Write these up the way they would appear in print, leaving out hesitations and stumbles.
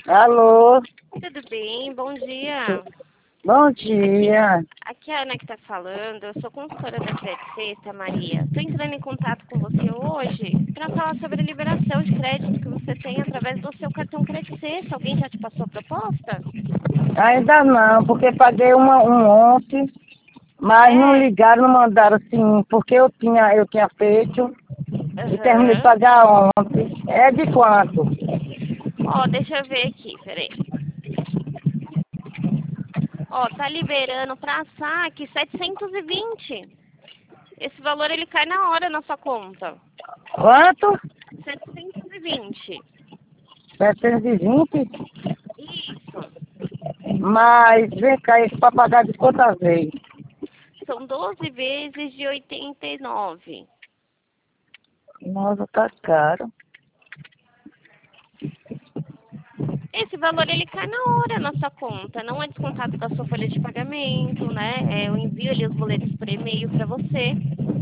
Alô, Tudo bem? Bom dia. bom dia. Aqui é a Ana que está falando. Eu sou consultora da Crédito Sexta, Maria. Estou entrando em contato com você hoje para falar sobre a liberação de crédito que você tem através do seu cartão Crédito Sexta. Alguém já te passou a proposta? Ainda não, porque paguei um ontem, mas não É. ligaram, não mandaram assim, porque eu tinha feito e terminei de Aham. pagar ontem. É de quanto? Ó, deixa eu ver aqui, peraí. Ó, tá liberando para saque 720. Esse valor ele cai na hora na sua conta. Quanto? 720. 720. Isso. Mas vem cá, isso para pagar de quantas vezes? São 12 vezes de 89. Nossa, tá caro. Esse valor ele cai na hora na sua conta, não é descontado da sua folha de pagamento, né? Eu envio ali os boletos por e-mail para você.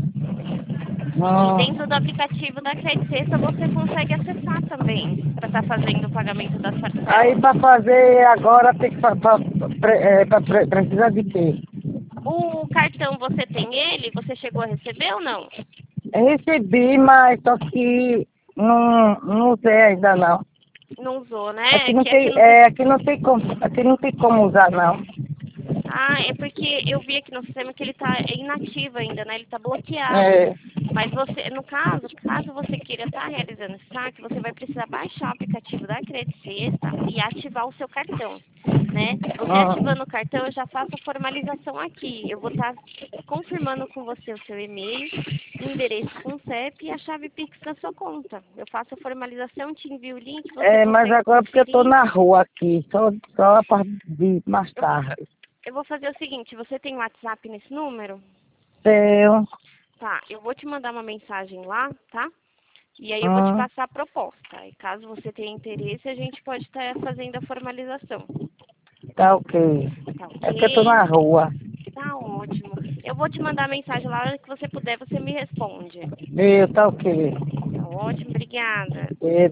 E dentro do Hum. aplicativo da Credit Sexta você consegue acessar também para estar fazendo o pagamento das Aí parcelas. para fazer agora tem que precisar de quê? O cartão você tem ele? Você chegou a receber ou não? Recebi, mas só que não usei ainda não. Não usou, né? Que Aqui não tem como usar não. é porque eu vi aqui no sistema que ele está inativo ainda, né? Ele está bloqueado. É, Mas você, no caso você queira estar realizando esse saque, você vai precisar baixar o aplicativo da Credit Sexta e ativar o seu cartão, né? Você ativando o cartão, eu já faço a formalização aqui. Eu vou estar confirmando com você o seu e-mail, endereço com CEP e a chave Pix na sua conta. Eu faço a formalização, te envio o link, você mas consegue agora porque eu tô conferir. na rua aqui, só a parte de mais Eu, tarde. eu vou fazer o seguinte, você tem WhatsApp nesse número? Tenho, Tá, eu vou te mandar uma mensagem lá, tá? E aí eu vou te hum, passar a proposta. E caso você tenha interesse, a gente pode estar fazendo a formalização. tá ok. Tá É porque eu tô na ok? rua. Tá ótimo. Eu vou te mandar a mensagem lá, a hora que você puder, você me responde. Tá ok. Tá ótimo, obrigada.